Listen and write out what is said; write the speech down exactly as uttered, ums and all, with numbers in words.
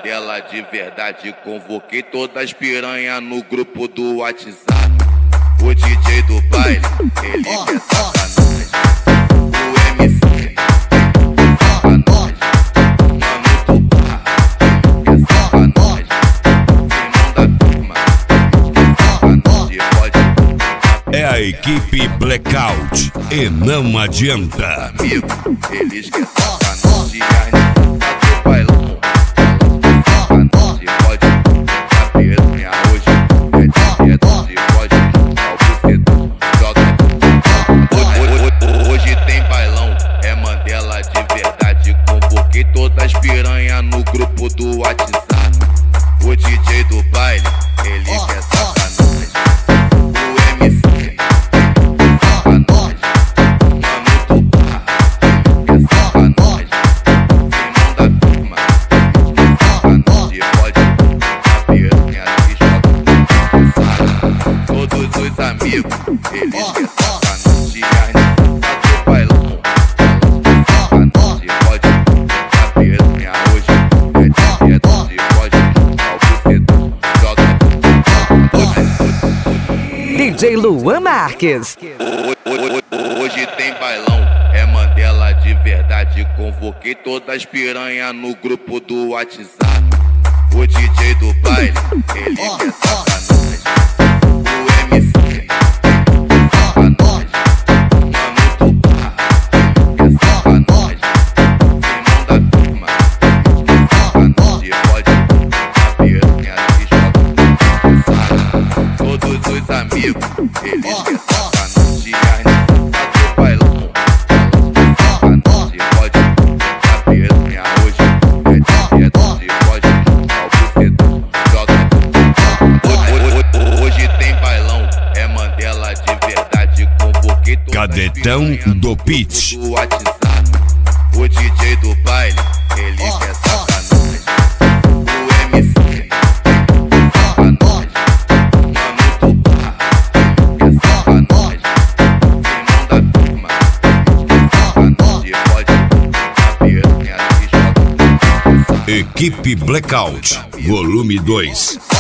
Mandela de verdade. Convoquei todas as piranha no grupo do WhatsApp. O D J do baile, ele oh, quer sacanagem. O M C quer sacanagem. Mano do bar quer sacanagem. Simão da firma quer sacanagem. Pode. É a equipe Blackout e não adianta. Amigo, eles querem sacanagem. Tá do bailão. Hoje tem bailão, é Mandela de verdade. Convoquei todas as piranha no grupo do WhatsApp. O D J do baile, ele oh, quer sacanagem. O M C quer sacanagem. Mano do bar quer sacanagem. Simão da firma quer sacanagem. Pode a piranha se joga. Todos os amigos, eles oh, querem sacanagem. D J Luan Marques. Hoje tem bailão, é Mandela de verdade. Convoquei todas as piranha no grupo do WhatsApp. O D J do baile, ele oh, quer sacanagem. O M C quer sacanagem. Mano do bar quer sacanagem. Simão da firma quer sacanagem. Pode a piranha se joga. Todos os amigos, eles oh, querem sacanagem. Tá do bailão, sacanagem. Pode a piranha hoje é dia de pode ao bucetão, joga. Hoje tem bailão, é Mandela de verdade. Convoquei todas Cadetão do Pitch. do WhatsApp. O D J do baile, ele oh, quer sacanagem. O M C quer sacanagem. Mano do bar quer sacanagem. Simão da firma quer sacanagem. Pode a piranha se joga. Equipe Blackout, volume dois.